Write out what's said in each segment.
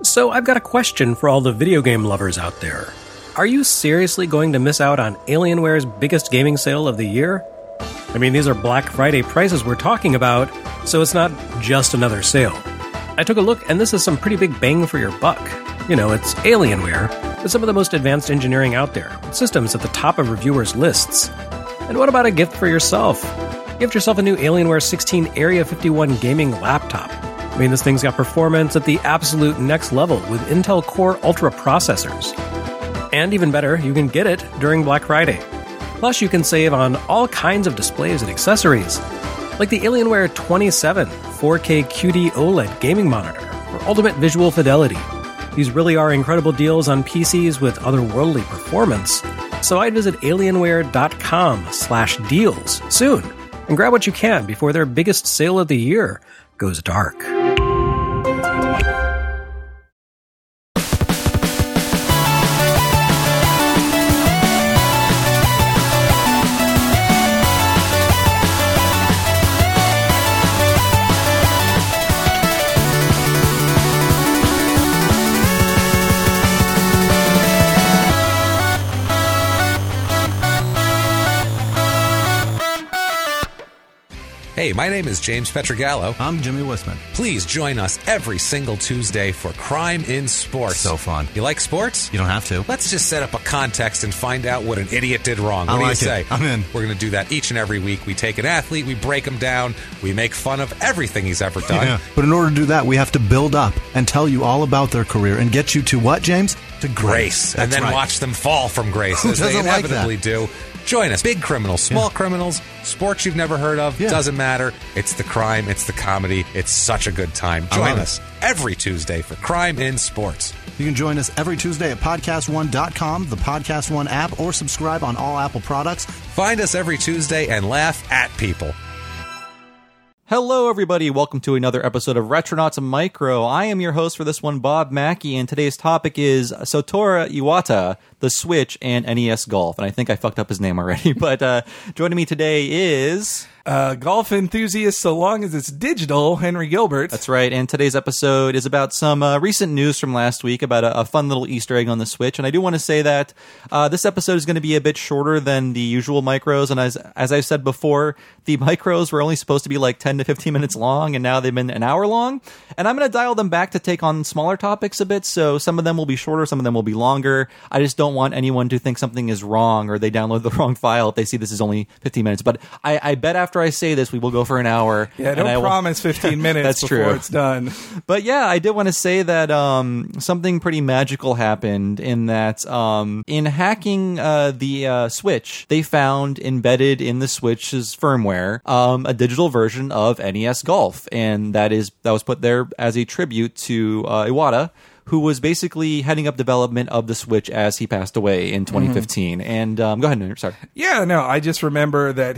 So I've got a question for all the video game lovers out there. Are you seriously going to miss out on Alienware's biggest gaming sale of the year? I mean, these are Black Friday prices we're talking about, so it's not just another sale. I took a look, and this is some pretty big bang for your buck. You know, it's Alienware, with some of the most advanced engineering out there, with systems at the top of reviewers' lists. And what about a gift for yourself? Gift yourself a new Alienware 16 Area 51 gaming laptop. I mean, this thing's got performance at the absolute next level with Intel Core Ultra processors. And even better, you can get it during Black Friday. Plus, you can save on all kinds of displays and accessories, like the Alienware 27 4K QD OLED gaming monitor for ultimate visual fidelity. These really are incredible deals on PCs with otherworldly performance. So I'd visit alienware.com/deals soon and grab what you can before their biggest sale of the year goes dark. Hey, my name is James Petrogallo. I'm Jimmy Wisman. Please join us every single Tuesday for Crime in Sports. So fun. You like sports? You don't have to. Let's just set up a contest and find out what an idiot did wrong. What do you say? I'm in. We're going to do that each and every week. We take an athlete, we break him down, we make fun of everything he's ever done. Yeah. But in order to do that, we have to build up and tell you all about their career and get you to what, James? To grace. And then watch them fall from grace, as they inevitably do. Join us. Big criminals, small criminals, sports you've never heard of. Doesn't matter. It's the crime. It's the comedy. It's such a good time. Join us every Tuesday for Crime in Sports. You can join us every Tuesday at PodcastOne.com, the Podcast One app, or subscribe on all Apple products. Find us every Tuesday and laugh at people. Hello, everybody. Welcome to another episode of Retronauts Micro. I am your host for this one, Bob Mackey, and today's topic is Satoru Iwata, the Switch, and NES Golf. And I think I fucked up his name already, but joining me today is... golf enthusiast, so long as it's digital, Henry Gilbert. That's right, and today's episode is about some recent news from last week about a fun little Easter egg on the Switch. And I do want to say that this episode is going to be a bit shorter than the usual micros, and as I've said before, the micros were only supposed to be like 10 to 15 minutes long, and now they've been an hour long. And I'm going to dial them back to take on smaller topics a bit, so some of them will be shorter, some of them will be longer. I just don't want anyone to think something is wrong or they download the wrong file if they see this is only 15 minutes. But I bet after I say this, we will go for an hour. Yeah, don't promise 15 minutes That's before true. It's done. But yeah, I did want to say that something pretty magical happened in that in hacking the Switch, they found embedded in the Switch's firmware a digital version of NES Golf, and that was put there as a tribute to Iwata, who was basically heading up development of the Switch as he passed away in 2015. And go ahead, Henry. Sorry. Yeah, no, I just remember that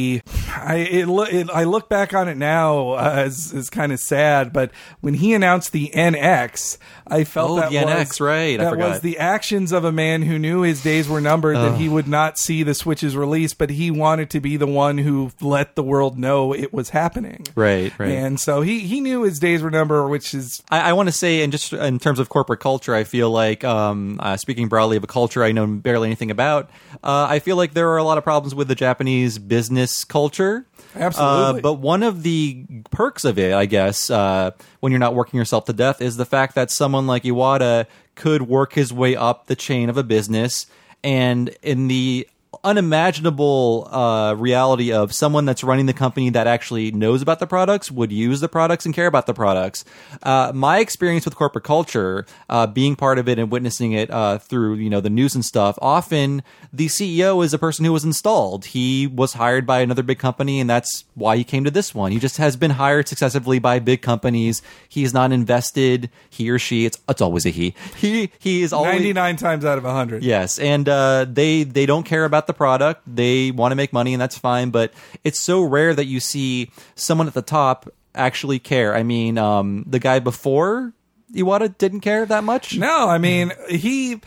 I look back on it now as kind of sad, but when he announced the NX, I felt the NX, right? I forgot. Was the actions of a man who knew his days were numbered, that he would not see the Switch's release, but he wanted to be the one who let the world know it was happening. Right. And so he knew his days were numbered, which is... I want to say, and just in terms of corporate culture, I feel like, speaking broadly of a culture I know barely anything about, I feel like there are a lot of problems with the Japanese business culture. Absolutely. But one of the perks of it, I guess, when you're not working yourself to death, is the fact that someone like Iwata could work his way up the chain of a business, and in the unimaginable reality of someone that's running the company that actually knows about the products, would use the products and care about the products. My experience with corporate culture, being part of it and witnessing it through the news and stuff, often the CEO is a person who was installed. He was hired by another big company, and that's why he came to this one. He just has been hired successively by big companies. He's not invested. He or she, it's always a he. He is always 99 times out of 100. Yes, and they don't care about the product. They want to make money, and that's fine, but it's so rare that you see someone at the top actually care. I mean, the guy before Iwata didn't care that much. No, I mean, and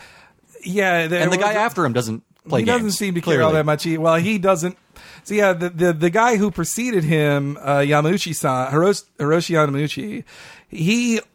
the guy after him doesn't play games. He doesn't seem to care all that much. He doesn't. So yeah, the guy who preceded him, Hiroshi Yamauchi, he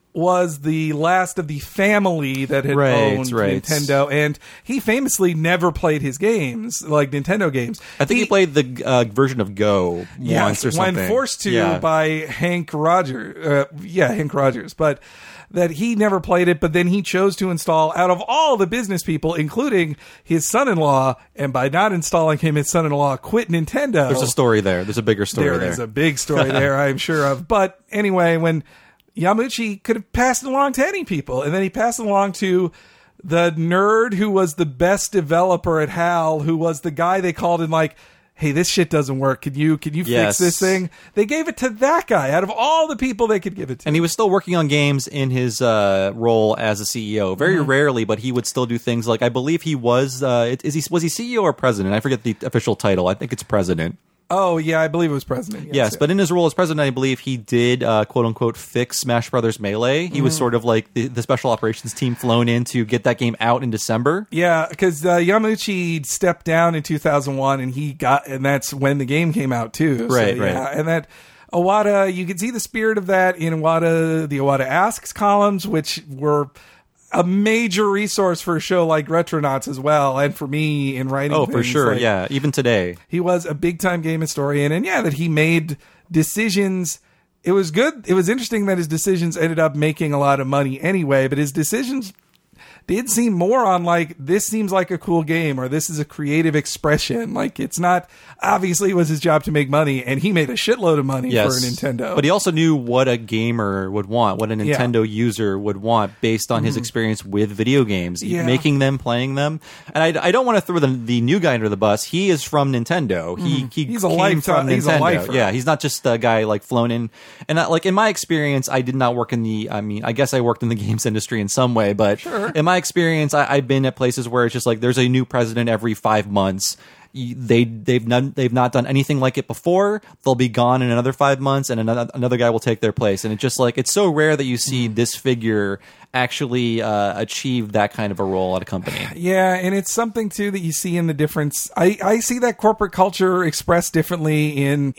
was the last of the family that had owned Nintendo, and he famously never played his games, like Nintendo games. I think he played the version of Go once or something. When forced to by Hank Rogers. Hank Rogers. But that he never played it, but then he chose to install, out of all the business people, including his son-in-law, and by not installing him, his son-in-law quit Nintendo. There's a story there. There's a bigger story there. There is a big story there, I'm sure of. But anyway, when Yamauchi could have passed it along to any people, and then he passed it along to the nerd who was the best developer at HAL, who was the guy they called in like, hey, this shit doesn't work. Can you fix this thing? They gave it to that guy out of all the people they could give it to. And he was still working on games in his role as a CEO. Very rarely, but he would still do things like, I believe he was was he CEO or president? I forget the official title. I think it's president. Oh, yeah, I believe it was president. Yes, but in his role as president, I believe he did, quote-unquote, fix Smash Brothers Melee. He was sort of like the special operations team flown in to get that game out in December. Yeah, because Yamauchi stepped down in 2001, and that's when the game came out, too. Right. And that Iwata, you can see the spirit of that in the Iwata Asks columns, which were a major resource for a show like Retronauts as well, and for me in writing. Oh, for sure, like, even today. He was a big-time game historian, and that he made decisions. It was good. It was interesting that his decisions ended up making a lot of money anyway, but his decisions did seem more on like, this seems like a cool game, or this is a creative expression. Like, it's not, obviously it was his job to make money, and he made a shitload of money for Nintendo. But he also knew what a gamer would want, what a Nintendo user would want based on his experience with video games, making them, playing them. And I don't want to throw the new guy under the bus. He is from Nintendo. He's a lifetime. He's a lifer. Yeah, he's not just a guy like flown in. And like in my experience, I did not work I guess I worked in the games industry in some way, but in my experience, I've been at places where it's just like there's a new president every 5 months. They've not done anything like it before. They'll be gone in another 5 months, and another guy will take their place. And it's just like, it's so rare that you see this figure actually achieve that kind of a role at a company. Yeah, and it's something too that you see in the difference. I see that corporate culture expressed differently in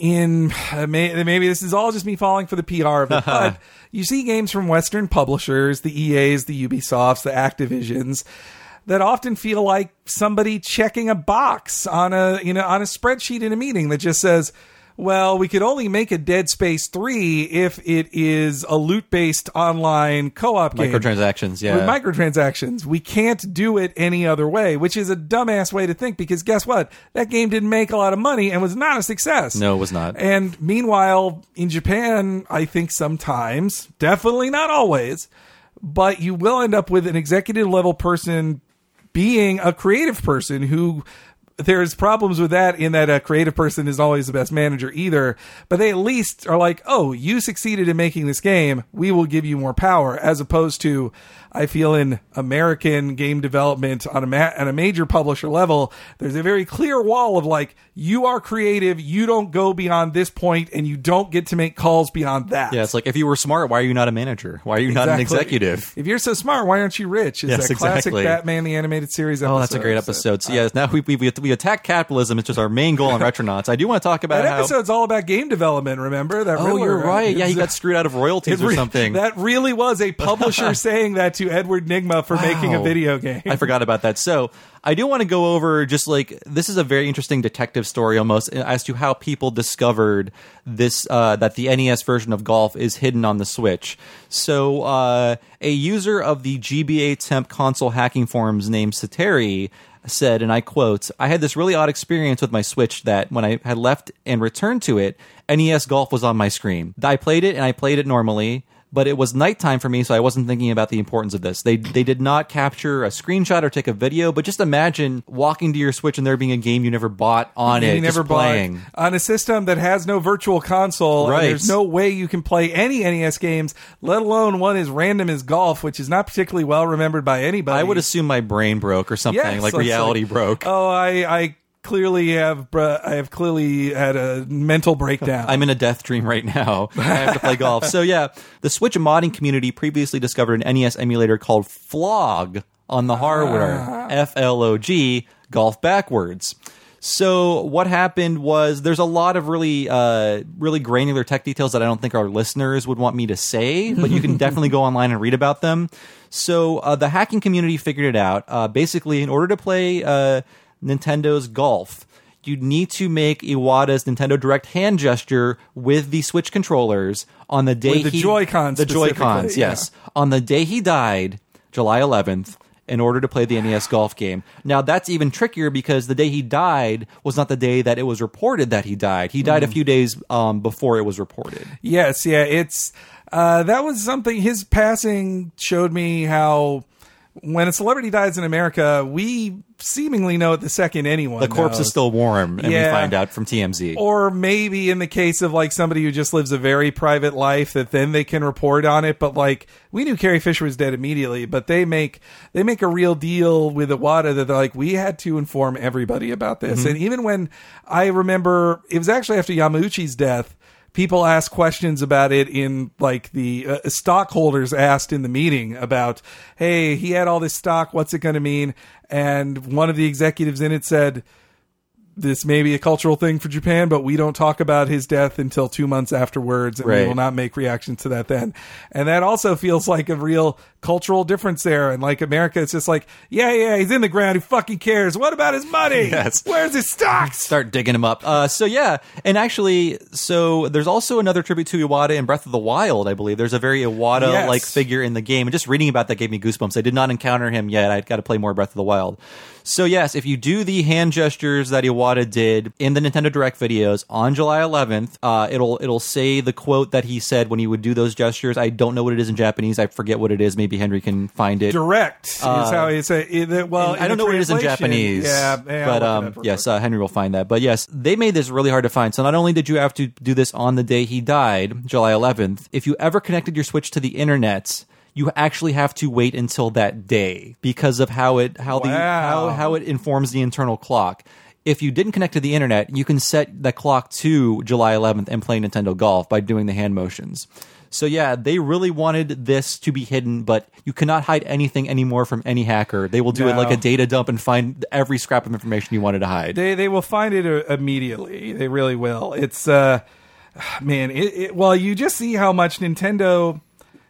maybe this is all just me falling for the PR of it, but you see games from Western publishers, the EAs, the Ubisofts, the Activisions, that often feel like somebody checking a box on a spreadsheet in a meeting that just says, well, we could only make a Dead Space 3 if it is a loot-based online co-op game. Microtransactions, yeah. With microtransactions. We can't do it any other way, which is a dumbass way to think, because guess what? That game didn't make a lot of money and was not a success. No, it was not. And meanwhile, in Japan, I think sometimes, definitely not always, but you will end up with an executive-level person being a creative person who... There's problems with that in that a creative person isn't always the best manager either, but they at least are like, oh, you succeeded in making this game, we will give you more power, as opposed to, I feel in American game development on a major publisher level, there's a very clear wall of like, you are creative, you don't go beyond this point, and you don't get to make calls beyond that. Yeah, it's like, if you were smart, why are you not a manager? Why are you not an executive? If you're so smart, why aren't you rich? Is that classic Batman the Animated Series episode. Oh, that's a great episode. So yes, now we attack capitalism. It's just our main goal on Retronauts. I do want to talk about that episode's all about game development, remember? That Riddler, you're right. Yeah, he got screwed out of royalties or something. That really was a publisher saying that to Edward Nygma for making a video game. I forgot about that. So I do want to go over just like, this is a very interesting detective story almost as to how people discovered this, that the NES version of golf is hidden on the Switch. So a user of the GBA temp console hacking forums named Sateri said, and I quote, "I had this really odd experience with my Switch that when I had left and returned to it, NES Golf was on my screen. I played it and I played it normally, but it was nighttime for me, so I wasn't thinking about the importance of this. They did not capture a screenshot or take a video, but just imagine walking to your Switch and there being a game you never bought on it, just playing. On a system that has no virtual console, right. And there's no way you can play any NES games, let alone one as random as golf, which is not particularly well remembered by anybody. I would assume my brain broke or something, like reality broke. Oh, I clearly have clearly had a mental breakdown. I'm in a death dream right now. I have to play golf. So yeah, the Switch modding community previously discovered an NES emulator called Flog on the hardware. FLOG, golf backwards. So what happened was there's a lot of really granular tech details that I don't think our listeners would want me to say, but you can definitely go online and read about them. So the hacking community figured it out. Basically, in order to play Nintendo's Golf, you'd need to make Iwata's Nintendo Direct hand gesture with the Switch controllers on the day with the Joy-Cons. The Joy-Cons, yes. On the day he died, July 11th, in order to play the NES Golf game. Now, that's even trickier because the day he died was not the day that it was reported that he died. He died a few days before it was reported. Yes, yeah. It's that was something. His passing showed me how when a celebrity dies in America, we seemingly know it the second anyone The corpse knows. is still warm, and we find out from TMZ. Or maybe in the case of like somebody who just lives a very private life, that then they can report on it. But like we knew Carrie Fisher was dead immediately, but they make a real deal with Iwata that they're like, we had to inform everybody about this. And even when I remember, it was actually after Yamauchi's death, people asked questions about it in like the stockholders asked in the meeting about, hey, he had all this stock. What's it going to mean? And one of the executives in it said, this may be a cultural thing for Japan, but we don't talk about his death until 2 months afterwards, and we will not make reactions to that then. And that also feels like a real cultural difference there. And like America, it's just like, yeah, he's in the ground. Who fucking cares? What about his money? Yes. Where's his stocks? Start digging him up. And actually, there's also another tribute to Iwata in Breath of the Wild, I believe. There's a very Iwata-like figure in the game. And just reading about that gave me goosebumps. I did not encounter him yet. I've got to play more Breath of the Wild. So yes, if you do the hand gestures that Iwata did in the Nintendo Direct videos on July 11th, it'll say the quote that he said when he would do those gestures. I don't know what it is in Japanese. I forget what it is. Maybe Henry can find it. Direct is how he said it. Well, I don't know what it is in Japanese. But yes, Henry will find that. But yes, they made this really hard to find. So not only did you have to do this on the day he died, July 11th, if you ever connected your Switch to the internet, you actually have to wait until that day because of how it informs the internal clock. If you didn't connect to the internet, you can set the clock to July 11th and play Nintendo Golf by doing the hand motions. So yeah, they really wanted this to be hidden, but you cannot hide anything anymore from any hacker. They will do it like a data dump and find every scrap of information you wanted to hide. They will find it immediately. They really will. It's well, you just see how much Nintendo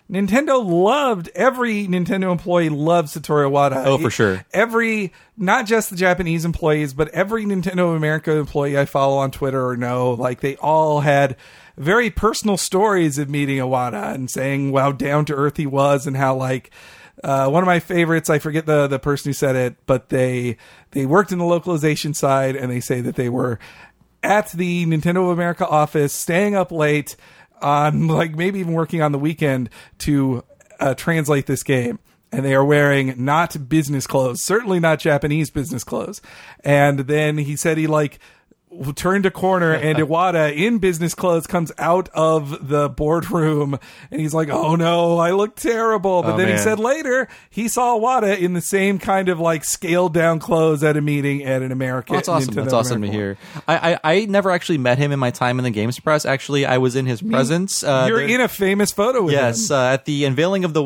loved, every Nintendo employee loved Satoru Iwata. Oh, for sure. Not just the Japanese employees, but every Nintendo America employee I follow on Twitter or know, like they all had very personal stories of meeting Iwata and saying how down to earth he was and how like, one of my favorites, I forget the person who said it, but they worked in the localization side and they say that they were at the Nintendo of America office, staying up late, on like maybe even working on the weekend to translate this game, and they are wearing not business clothes, certainly not Japanese business clothes. And then he said he like turned a corner and Iwata in business clothes comes out of the boardroom and he's like, oh no, I look terrible. But then he said later he saw Iwata in the same kind of like scaled down clothes at a meeting at an American. That's awesome. That's awesome to hear. I never actually met him in my time in the games press. Actually, I was in his presence. You're in a famous photo with him. Yes, at the unveiling of the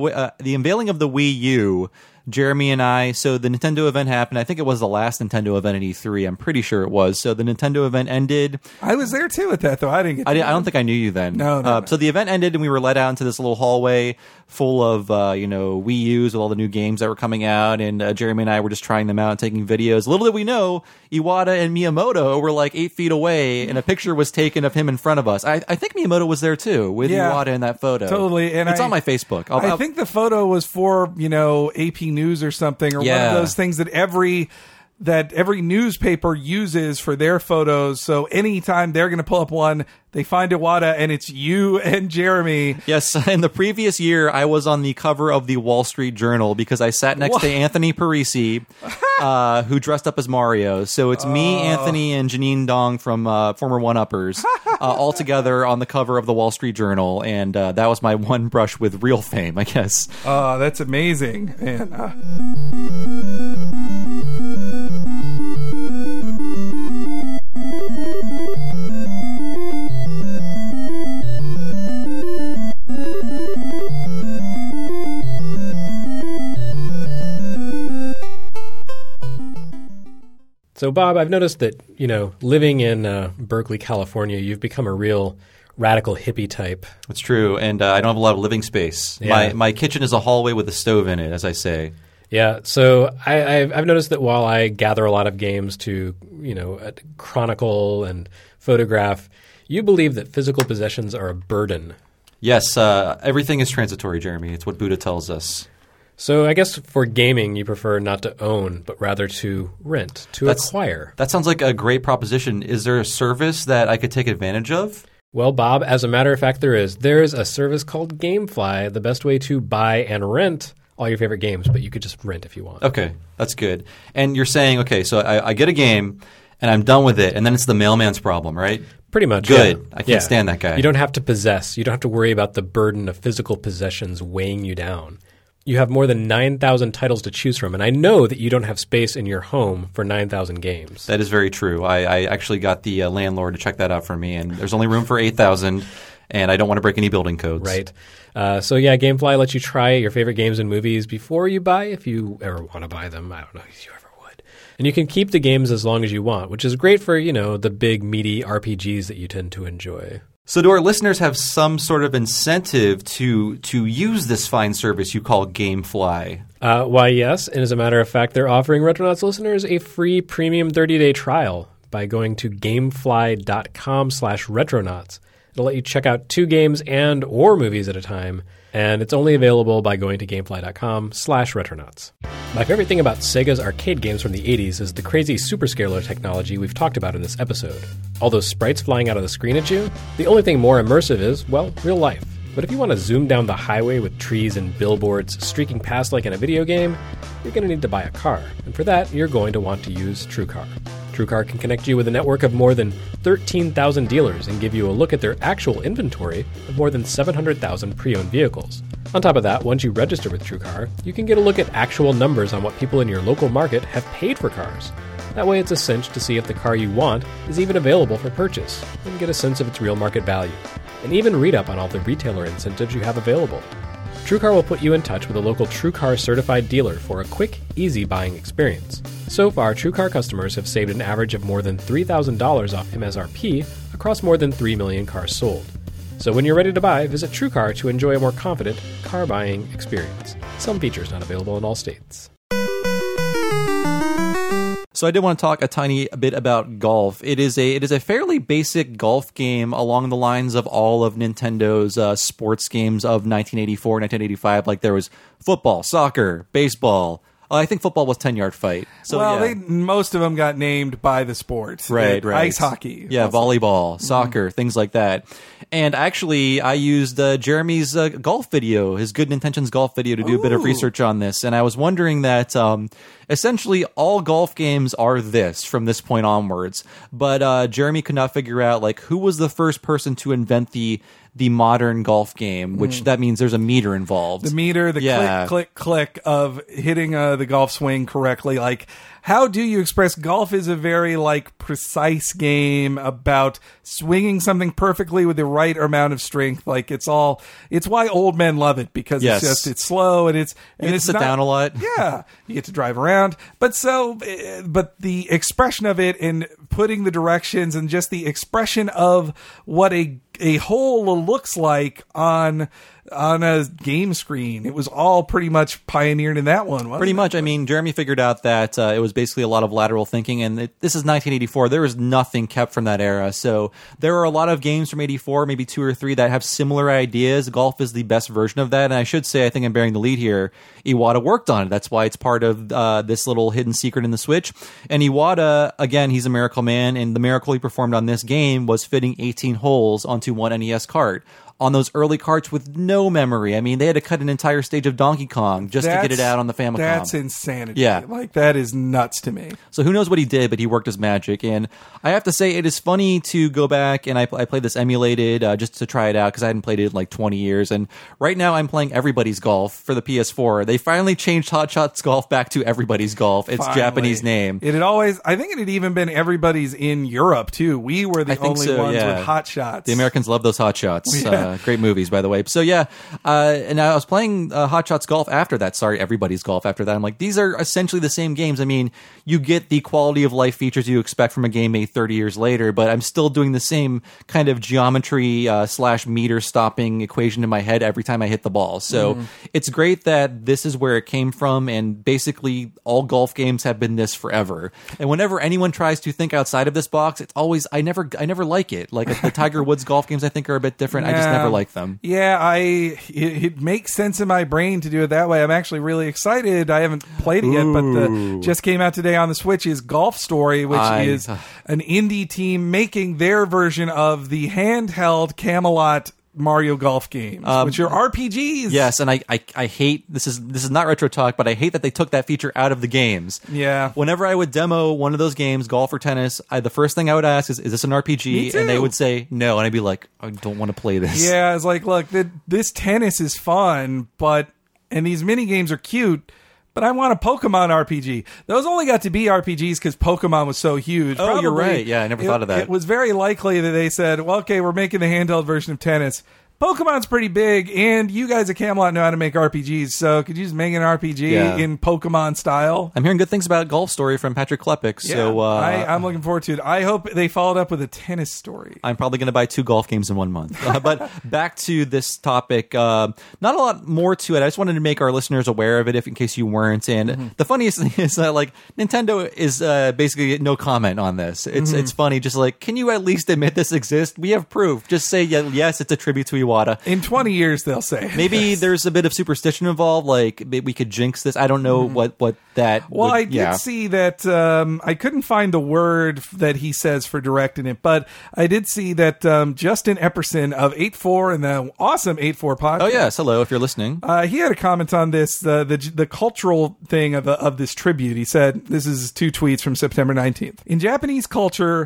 Wii U. Jeremy and I, so the Nintendo event happened. I think it was the last Nintendo event at E3. I'm pretty sure it was. So the Nintendo event ended. I was there too at that, though. I didn't get I don't think I knew you then. No. So the event ended, and we were led out into this little hallway full of, Wii U's with all the new games that were coming out. And Jeremy and I were just trying them out and taking videos. Little did we know, Iwata and Miyamoto were like 8 feet away, and a picture was taken of him in front of us. I think Miyamoto was there too, with Iwata in that photo. Totally. And it's on my Facebook. I think the photo was for, AP News or something, or one of those things that every newspaper uses for their photos. So anytime they're going to pull up one, they find Iwata and it's you and Jeremy. Yes, in the previous year, I was on the cover of the Wall Street Journal because I sat next to Anthony Parisi, who dressed up as Mario. So it's me, Anthony, and Janine Dong from former One-Uppers, all together on the cover of the Wall Street Journal. And that was my one brush with real fame, I guess. Oh, that's amazing, man. So, Bob, I've noticed that, living in Berkeley, California, you've become a real radical hippie type. That's true, and I don't have a lot of living space. Yeah. My kitchen is a hallway with a stove in it, as I say. Yeah, so I've noticed that while I gather a lot of games to, chronicle and photograph, you believe that physical possessions are a burden. Yes, everything is transitory, Jeremy. It's what Buddha tells us. So I guess for gaming, you prefer not to own, but rather to rent, to acquire. That sounds like a great proposition. Is there a service that I could take advantage of? Well, Bob, as a matter of fact, there is. There is a service called GameFly, the best way to buy and rent all your favorite games, but you could just rent if you want. Okay, that's good. And you're saying, okay, so I get a game, and I'm done with it, and then it's the mailman's problem, right? Pretty much, Good. Yeah. I can't stand that guy. You don't have to possess. You don't have to worry about the burden of physical possessions weighing you down. You have more than 9,000 titles to choose from, and I know that you don't have space in your home for 9,000 games. That is very true. I actually got the landlord to check that out for me, and there's only room for 8,000, and I don't want to break any building codes. Right. So yeah, GameFly lets you try your favorite games and movies before you buy, if you ever want to buy them. I don't know if you ever would. And you can keep the games as long as you want, which is great for, the big, meaty RPGs that you tend to enjoy. So do our listeners have some sort of incentive to use this fine service you call GameFly? Why, yes. And as a matter of fact, they're offering Retronauts listeners a free premium 30-day trial by going to gamefly.com/retronauts. It'll let you check out 2 games and or movies at a time, and it's only available by going to gamefly.com/retronauts. My favorite thing about Sega's arcade games from the 80s is the crazy superscaler technology we've talked about in this episode. All those sprites flying out of the screen at you, the only thing more immersive is, well, real life. But if you want to zoom down the highway with trees and billboards streaking past like in a video game, you're going to need to buy a car. And for that, you're going to want to use TrueCar. TrueCar can connect you with a network of more than 13,000 dealers and give you a look at their actual inventory of more than 700,000 pre-owned vehicles. On top of that, once you register with TrueCar, you can get a look at actual numbers on what people in your local market have paid for cars. That way it's a cinch to see if the car you want is even available for purchase, and get a sense of its real market value, and even read up on all the retailer incentives you have available. TrueCar will put you in touch with a local TrueCar certified dealer for a quick, easy buying experience. So far, TrueCar customers have saved an average of more than $3,000 off MSRP across more than 3 million cars sold. So when you're ready to buy, visit TrueCar to enjoy a more confident car buying experience. Some features not available in all states. So I did want to talk a tiny bit about golf. It is a fairly basic golf game along the lines of all of Nintendo's sports games of 1984, 1985. Like there was football, soccer, baseball. I think football was 10-yard fight. So, well, most of them got named by the sport. Right. Ice hockey. Yeah, also. Volleyball, soccer, things like that. And actually, I used Jeremy's golf video, his Good Intentions golf video, to do a bit of research on this. And I was wondering that essentially all golf games are this from this point onwards. But Jeremy could not figure out who was the first person to invent the modern golf game, which that means there's a meter involved. The meter, click, click, click of hitting the golf swing correctly. How do you express golf is a very precise game about swinging something perfectly with the right amount of strength. It's why old men love it, because it's slow and it's sit down a lot. Yeah, you get to drive around, but the expression of it and putting the directions and just the expression of what a hole looks like on a game screen. It was all pretty much pioneered in that one, wasn't Pretty it? much. I mean, Jeremy figured out that it was basically a lot of lateral thinking, and this is 1984. There was nothing kept from that era. So there are a lot of games from 84, maybe 2 or 3, that have similar ideas. Golf is the best version of that, and I should say, I think I'm bearing the lead here, Iwata worked on it. That's why it's part of this little hidden secret in the Switch. And Iwata, again, he's a miracle man, and the miracle he performed on this game was fitting 18 holes onto one NES cart. On those early carts with no memory. I mean, they had to cut an entire stage of Donkey Kong just to get it out on the Famicom. That's insanity. Yeah. That is nuts to me. So who knows what he did, but he worked his magic. And I have to say, it is funny to go back, and I played this emulated just to try it out, because I hadn't played it in 20 years. And right now I'm playing Everybody's Golf for the PS4. They finally changed Hot Shots Golf back to Everybody's Golf. It's Japanese name. It had always, I think it had even been Everybody's in Europe, too. We were the only ones with Hot Shots. The Americans love those Hot Shots. Yeah. great movies, by the way. So yeah, and I was playing Hot Shots Golf after that. Sorry, Everybody's Golf after that. I'm like, these are essentially the same games. I mean, you get the quality of life features you expect from a game made 30 years later, but I'm still doing the same kind of geometry / meter stopping equation in my head every time I hit the ball. So it's great that this is where it came from, and basically all golf games have been this forever. And whenever anyone tries to think outside of this box, it's always I never like it. Like the Tiger Woods golf games, I think are a bit different. I just never like them. Yeah, it makes sense in my brain to do it that way. I'm actually really excited. I haven't played it yet, but just came out today on the Switch is Golf Story, which is an indie team making their version of the handheld Camelot Mario Golf games, which are RPGs. Yes, and I hate this is not retro talk, but I hate that they took that feature out of the games. Yeah. Whenever I would demo one of those games, golf or tennis, the first thing I would ask is this an RPG? Me too. And they would say no, and I'd be like, I don't want to play this. Yeah, it's like, look, this tennis is fun, and these mini games are cute. But I want a Pokemon RPG. Those only got to be RPGs because Pokemon was so huge. Oh, you're right. Yeah, I never thought of that. It was very likely that they said, well, okay, we're making the handheld version of tennis. Pokemon's pretty big, and you guys at Camelot know how to make RPGs, so could you just make an RPG in Pokemon style? I'm hearing good things about Golf Story from Patrick Klepek, so I'm looking forward to it. I hope they followed up with a tennis story. I'm probably going to buy 2 golf games in 1 month. But back to this topic, not a lot more to it. I just wanted to make our listeners aware of it, in case you weren't. And the funniest thing is that Nintendo is basically no comment on this. It's funny, just like, can you at least admit this exists? We have proof. Just say yes, it's a tribute to Iwata. In 20 years, they'll say. Maybe there's a bit of superstition involved, like maybe we could jinx this. I don't know what that Well, I did see that I couldn't find the word that he says for directing it, but I did see that Justin Epperson of 8.4 and the awesome 8.4 podcast. Oh, yes. Hello, if you're listening. He had a comment on this, the cultural thing of this tribute. He said, this is 2 tweets from September 19th. In Japanese culture,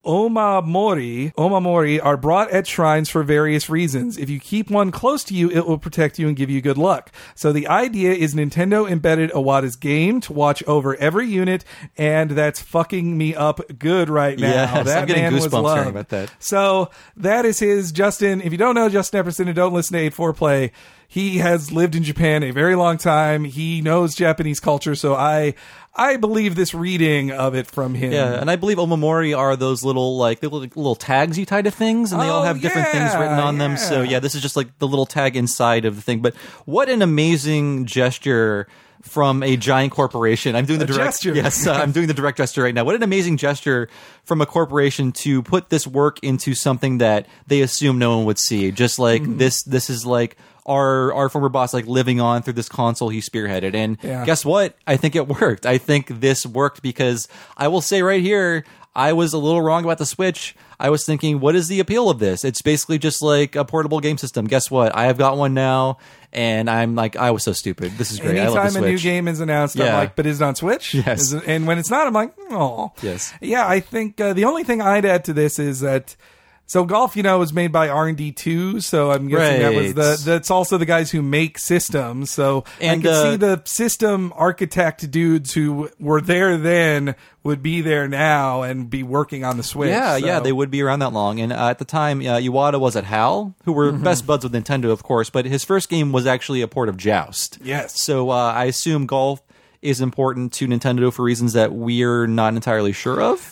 omamori are brought at shrines for various reasons. If you keep one close to you, it will protect you and give you good luck. So the idea is Nintendo embedded Iwata's game to watch over every unit, and that's fucking me up good right now. Yes, that I'm getting man goosebumps was loved. hearing about that. So that is his Justin. If you don't know Justin Epperson and don't listen to 8.4 Play, he has lived in Japan a very long time. He knows Japanese culture, so I believe this reading of it from him. Yeah, and I believe omamori are those little tags you tie to things, and they all have different things written on them. So yeah, this is just like the little tag inside of the thing. But what an amazing gesture from a giant corporation. I'm doing the direct gesture. Yes, I'm doing the direct gesture right now. What an amazing gesture from a corporation to put this work into something that they assume no one would see. Just like this is like our former boss living on through this console he spearheaded. And guess what? I think it worked. I think this worked because I will say right here, I was a little wrong about the Switch. I was thinking, what is the appeal of this? It's basically just like a portable game system. Guess what? I have got one now, and I'm like, I was so stupid. This is great. Anytime I love the Switch. A new game is announced, I'm like, but is it on Switch? Yes. And when it's not, I'm like, oh. Yes. Yeah, I think the only thing I'd add to this is that So Golf, was made by R&D 2, so I'm guessing that was that's also the guys who make systems. So I can see the system architect dudes who were there then would be there now and be working on the Switch. Yeah, they would be around that long. And at the time, Iwata was at HAL, who were best buds with Nintendo, of course, but his first game was actually a port of Joust. Yes. So I assume Golf is important to Nintendo for reasons that we're not entirely sure of.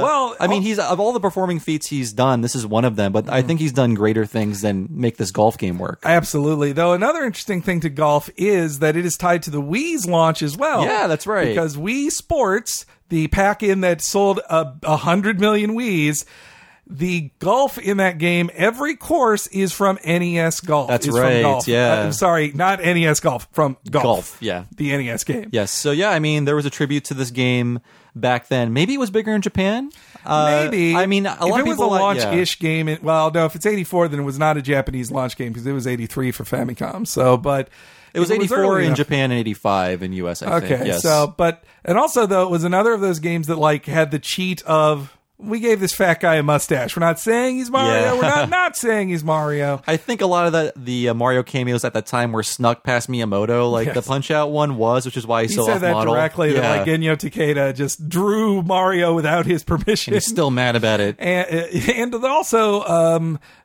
I mean, he's of all the performing feats he's done, this is one of them, but I think he's done greater things than make this golf game work. Absolutely. Though another interesting thing to Golf is that it is tied to the Wii's launch as well. Yeah, that's right. Because Wii Sports, the pack-in that sold 100 million Wiis, the golf in that game, every course is from NES Golf. That's right. From Golf. Yeah. I'm sorry, not NES Golf, from Golf. Yeah. The NES game. Yes. So, yeah, I mean, there was a tribute to this game back then. Maybe it was bigger in Japan. Maybe. I mean, a lot of people... If it was a launch-ish game, if it's 84, then it was not a Japanese launch game because it was 83 for Famicom. So, but... It was 84 in Japan and 85 in US, I think. Okay. Yes. So, and also, though, it was another of those games that, had the cheat of... We gave this fat guy a mustache. We're not saying he's Mario. Yeah. We're not saying he's Mario. I think a lot of the Mario cameos at that time were snuck past Miyamoto. The Punch-Out one was, which is why he's so off-model. He said that directly, that Genyo Takeda just drew Mario without his permission. And he's still mad about it. And also...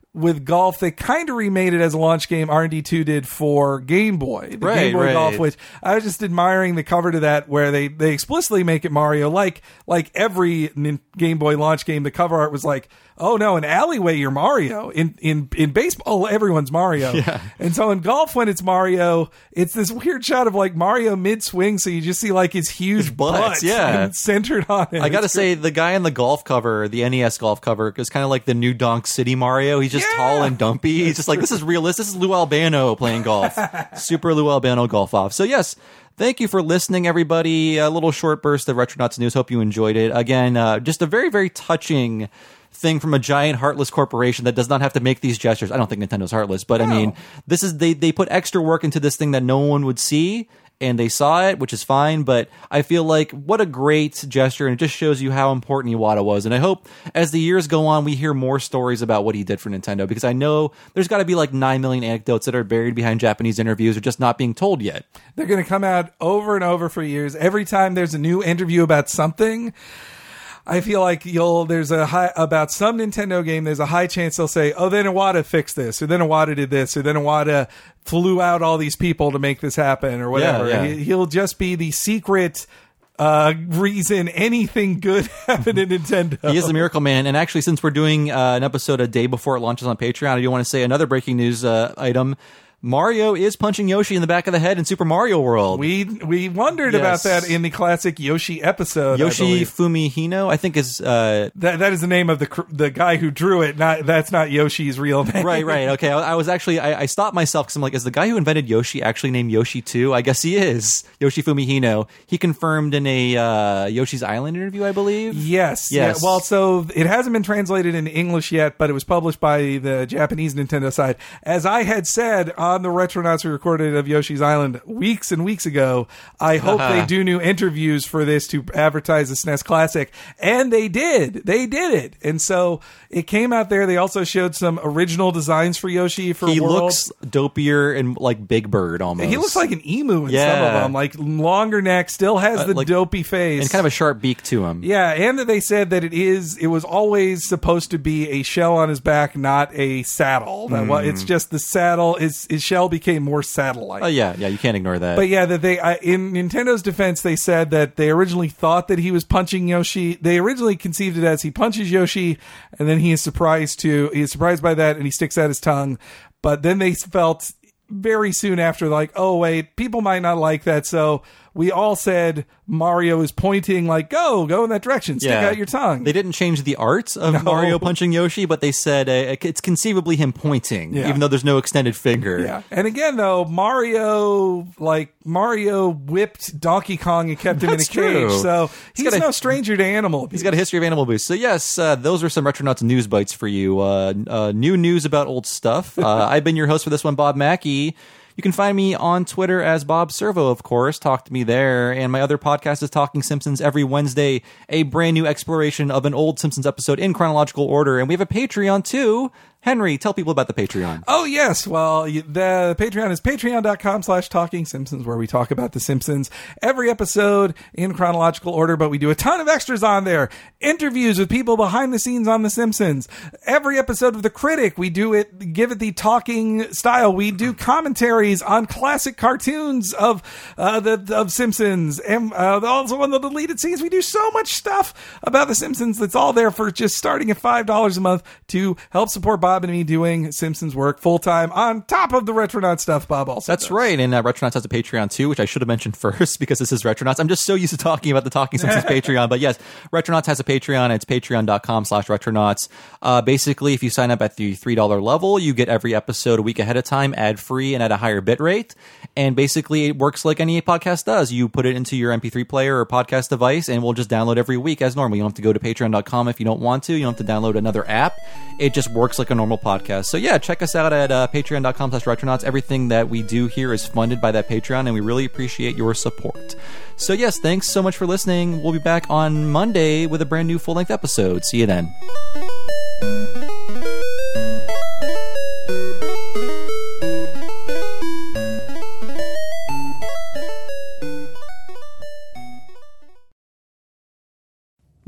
with Golf, they kind of remade it as a launch game. R&D2 did for Game Boy, the Game Boy Golf, which I was just admiring the cover to that, where they explicitly make it Mario. Like every Game Boy launch game, the cover art was like, oh no, in Alleyway you're Mario. In baseball, everyone's Mario. Yeah. And so in Golf, when it's Mario, it's this weird shot of like Mario mid swing, so you just see like his huge butt centered on it. I gotta say, the guy in the golf cover, the NES golf cover, is kind of like the new Donk City Mario. He's just tall and dumpy. He's just like, this is realistic. This is Lou Albano playing golf. Super Lou Albano golf off. So yes, thank you for listening, everybody. A little short burst of Retronauts news. Hope you enjoyed it. Again, just a very, very touching thing from a giant heartless corporation that does not have to make these gestures. I don't think Nintendo's heartless, but I mean, this is they put extra work into this thing that no one would see, and they saw it, which is fine, but I feel like what a great gesture, and it just shows you how important Iwata was. And I hope as the years go on, we hear more stories about what he did for Nintendo, because I know there's got to be like 9 million anecdotes that are buried behind Japanese interviews or just not being told yet. They're going to come out over and over for years. Every time there's a new interview about something, I feel like about some Nintendo game, there's a high chance they'll say, oh, then Iwata fixed this, or then Iwata did this, or then Iwata flew out all these people to make this happen, or whatever. Yeah. He'll just be the secret reason anything good happened in Nintendo. He is the Miracle Man. And actually, since we're doing an episode a day before it launches on Patreon, I do want to say another breaking news item. Mario is punching Yoshi in the back of the head in Super Mario World. We wondered about that in the classic Yoshi episode. Yoshi Fumihino, I think is that is the name of the guy who drew it. That's not Yoshi's real name. Right. Okay, I was actually I stopped myself because I'm like, is the guy who invented Yoshi actually named Yoshi too? I guess he is. Yoshi Fumihino. He confirmed in a Yoshi's Island interview, I believe. Yes. Yeah. Well, so it hasn't been translated into English yet, but it was published by the Japanese Nintendo side. As I had said on the Retronauts we recorded of Yoshi's Island weeks and weeks ago, I hope they do new interviews for this to advertise the SNES Classic. And they did. They did it. And so it came out there. They also showed some original designs for Yoshi for He World. looks dopier and like Big Bird almost. He looks like an emu in some of them. Like longer neck, still has the dopey face. And kind of a sharp beak to him. Yeah, and that they said that it was always supposed to be a shell on his back, not a saddle. It's just the saddle, his shell became more saddle-like. Oh, yeah, you can't ignore that. But yeah, that in Nintendo's defense, they said that they originally thought that he was punching Yoshi. They originally conceived it as he punches Yoshi, and then he is surprised by that, and he sticks out his tongue. But then they felt very soon after, like, oh, wait, people might not like that, so we all said Mario is pointing, like, go in that direction, stick out your tongue. They didn't change the art of Mario punching Yoshi, but they said it's conceivably him pointing, even though there's no extended finger. Yeah. And again, though, Mario whipped Donkey Kong and kept him in a cage, so he's no stranger to animal abuse. He's got a history of animal abuse. So yes, those are some Retronauts news bites for you. New news about old stuff. I've been your host for this one, Bob Mackey. You can find me on Twitter as Bob Servo, of course. Talk to me there. And my other podcast is Talking Simpsons every Wednesday, a brand new exploration of an old Simpsons episode in chronological order. And we have a Patreon, too. Henry, tell people about the Patreon. Oh, yes. Well, the Patreon is patreon.com/Talking Simpsons, where we talk about The Simpsons every episode in chronological order, but we do a ton of extras on there. Interviews with people behind the scenes on The Simpsons. Every episode of The Critic, we give it the talking style. We do commentaries on classic cartoons of Simpsons, and also on the deleted scenes. We do so much stuff about The Simpsons that's all there for just starting at $5 a month to help support Bob and me doing Simpsons work full-time on top of the Retronauts stuff Bob also That's does. right, and Retronauts has a Patreon too, which I should have mentioned first because this is Retronauts. I'm just so used to talking about the Talking Simpsons Patreon, but yes, Retronauts has a Patreon. It's patreon.com/Retronauts. Basically, if you sign up at the $3 level, you get every episode a week ahead of time, ad-free and at a higher bit rate, and basically it works like any podcast does. You put it into your MP3 player or podcast device, and we'll just download every week as normal. You don't have to go to patreon.com if you don't want to. You don't have to download another app. It just works like a normal podcast. So yeah, check us out at patreon.com/Retronauts. Everything that we do here is funded by that Patreon, and we really appreciate your support. So yes, thanks so much for listening. We'll be back on Monday with a brand new full-length episode. See you then.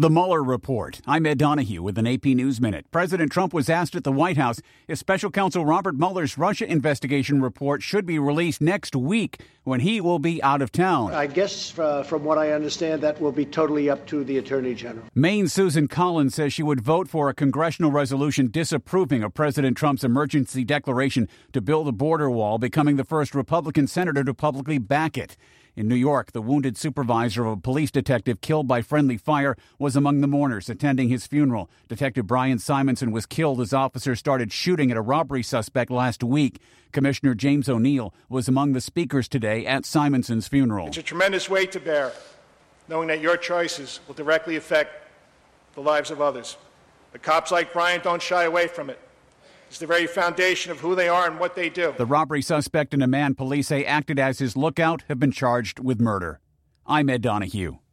The Mueller Report. I'm Ed Donahue with an AP News Minute. President Trump was asked at the White House if Special Counsel Robert Mueller's Russia investigation report should be released next week when he will be out of town. I guess from what I understand, that will be totally up to the Attorney General. Maine's Susan Collins says she would vote for a congressional resolution disapproving of President Trump's emergency declaration to build a border wall, becoming the first Republican senator to publicly back it. In New York, the wounded supervisor of a police detective killed by friendly fire was among the mourners attending his funeral. Detective Brian Simonson was killed as officers started shooting at a robbery suspect last week. Commissioner James O'Neill was among the speakers today at Simonson's funeral. It's a tremendous weight to bear, knowing that your choices will directly affect the lives of others. But cops like Brian don't shy away from it. It's the very foundation of who they are and what they do. The robbery suspect and a man police say acted as his lookout have been charged with murder. I'm Ed Donahue.